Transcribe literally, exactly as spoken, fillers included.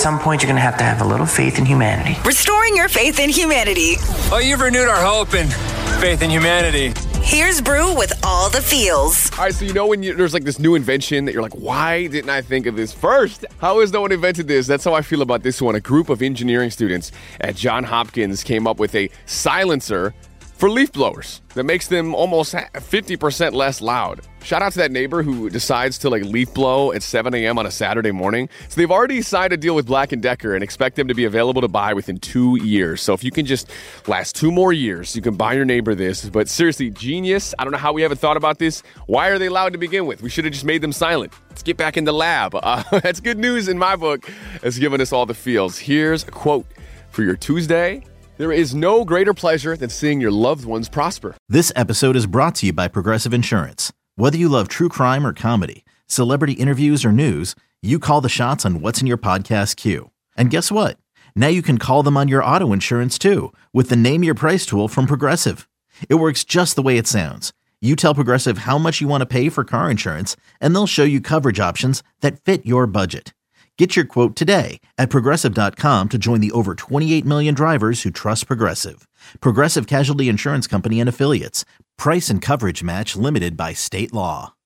some point you're going to have to have a little faith in humanity. Restoring your faith in humanity. Oh, you've renewed our hope and faith in humanity. Here's Brew with all the feels. All right, so you know when you, there's like this new invention that you're like, why didn't I think of this first? How has no one invented this? That's how I feel about this one. A group of engineering students at Johns Hopkins came up with a silencer for leaf blowers that makes them almost fifty percent less loud. Shout out to that neighbor who decides to like leaf blow at seven a.m. on a Saturday morning. So they've already signed a deal with Black and Decker and expect them to be available to buy within two years. So if you can just last two more years, you can buy your neighbor this. But seriously, genius. I don't know how we haven't thought about this. Why are they loud to begin with? We should have just made them silent. Let's get back in the lab. Uh, that's good news in my book. It's giving us all the feels. Here's a quote for your Tuesday. There is no greater pleasure than seeing your loved ones prosper. This episode is brought to you by Progressive Insurance. Whether you love true crime or comedy, celebrity interviews or news, you call the shots on what's in your podcast queue. And guess what? Now you can call them on your auto insurance too with the Name Your Price tool from Progressive. It works just the way it sounds. You tell Progressive how much you want to pay for car insurance, and they'll show you coverage options that fit your budget. Get your quote today at Progressive dot com to join the over twenty-eight million drivers who trust Progressive. Progressive Casualty Insurance Company and Affiliates. Price and coverage match limited by state law.